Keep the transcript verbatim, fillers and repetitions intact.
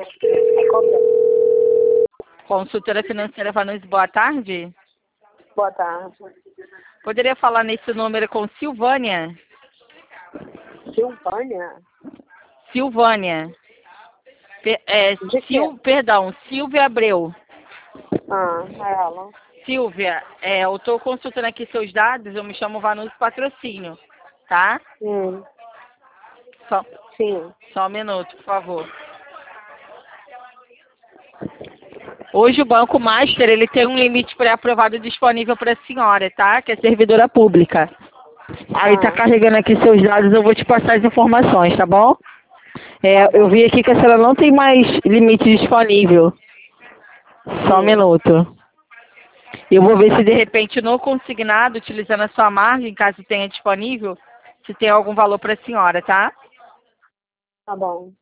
Consultora financeira Vanucci, boa tarde. Boa tarde. Poderia falar nesse número com Silvânia? Silvânia? Silvânia. Per, é, Sil, perdão, Silvia Abreu. Ah, é ela. Silvia, é, eu estou consultando aqui seus dados, eu me chamo Vanucci Patrocínio, tá? Hum. Só, Sim. só um minuto, por favor. Hoje o Banco Master, ele tem um limite pré-aprovado disponível para a senhora, tá? Que é servidora pública. Aí tá Ah. carregando aqui seus dados, eu vou te passar as informações, tá bom? É, Tá bom. eu vi aqui que a senhora não tem mais limite disponível. Só um Sim. minuto. Eu vou ver se de repente no consignado, utilizando a sua margem, caso tenha disponível, se tem algum valor para a senhora, tá? Tá bom.